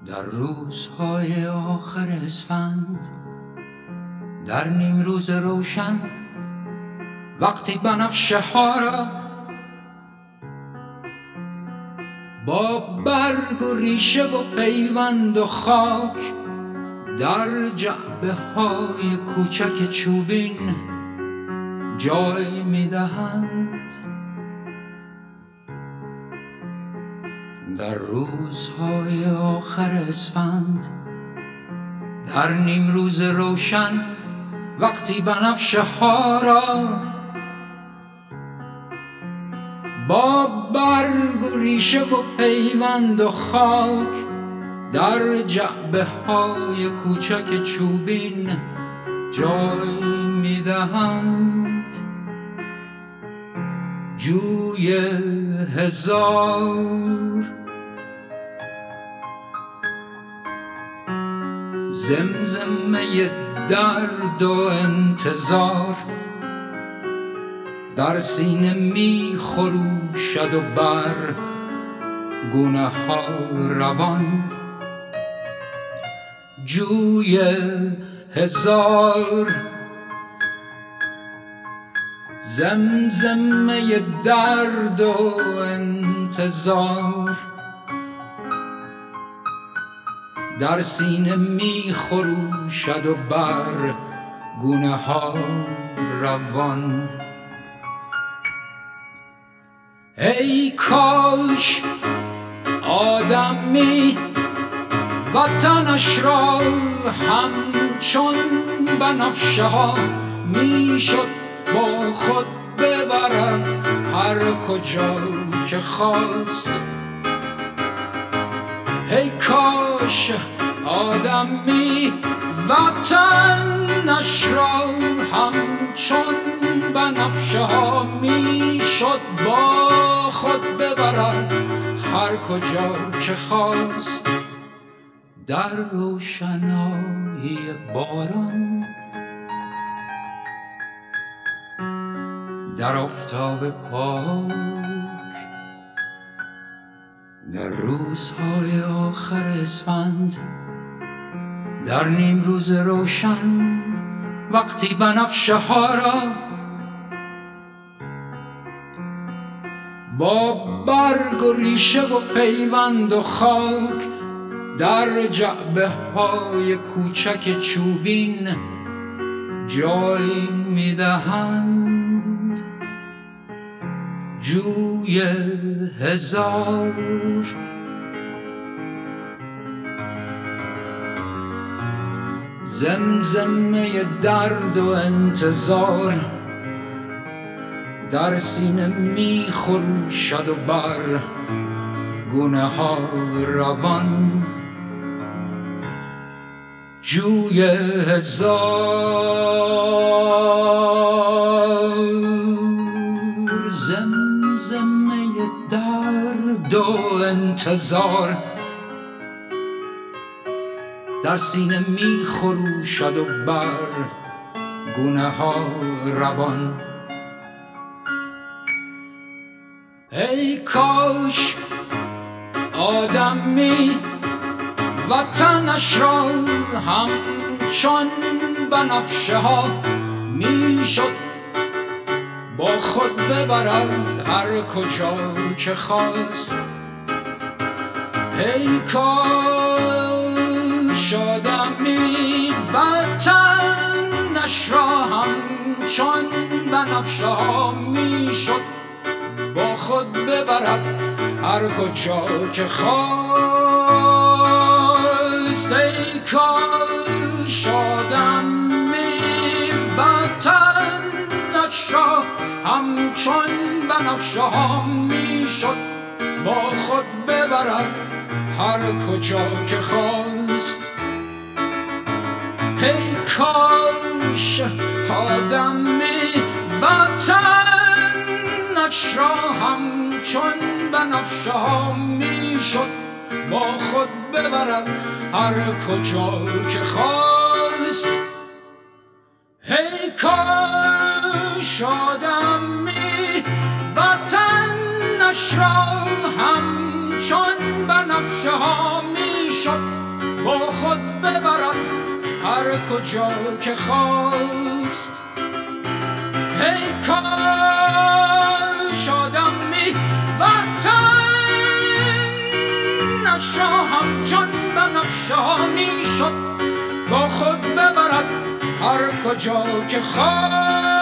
در روزهای آخر اسفند، در نیم روز روشن، وقتی بنفشه ها را با برگ و ریشه و پیوند و خاک در جعبه های کوچک چوبین جای میدهند، در روزهای آخر اسفند، در نیم روز روشن، وقتی بنفشه ها را با برگ و ریشه و پیوند و خاک در جعبه های کوچک چوبین جای میدهند، جوی هزار زمزمه درد و انتظار در سینه می خروشد و بر گونه ها روان، جوی هزار زمزمه درد و انتظار در سینه می خروشد و بر گونه ها روان. ای کاش آدمی وطنش را همچون بنفشه ها میشد با خود ببرد هر کجا که خواست. ای کاش آدمی وطنش را همچون بنفشه ها میشد با خود ببرد هر کجا که خواست. در روشنایی باران، در آفتاب پاک، در روزهای آخر اسفند، در نیم روز روشن، وقتی بنفشه ها را با برگ و ریشه و پیوند و خاک در جعبه های کوچک چوبین جای میدهند، جوی هزار زمزمه درد و انتظار در سینه می خروشد و بر گونه ها روان، جوی هزار زمزمه درد و انتظار در سینه می خروشد و بر گونه ها روان. ای کاش آدمی وطنش را همچون بنفشه ها میشد با خود ببرد هر کجا که خواست. ای کاش آدمی وطنش را همچون بنفشه ها میشد با خود ببرد هر کجا که خواست. ای کاش آدمی وطنش را همچون بنفشه ها میشد با خود ببرد هر کجا که خواست. ای کاش آدمی وطنش را همچون بنفشه ها میشد با خود ببرد هر کجا که خواست. ای کاش آدمی وطنش را همچون بنفشه ها میشد هر کجا که خواست. ای کاش آدمی وطنش را همچون بنفشه ها میشد با خود ببرد هر کجا که خواست.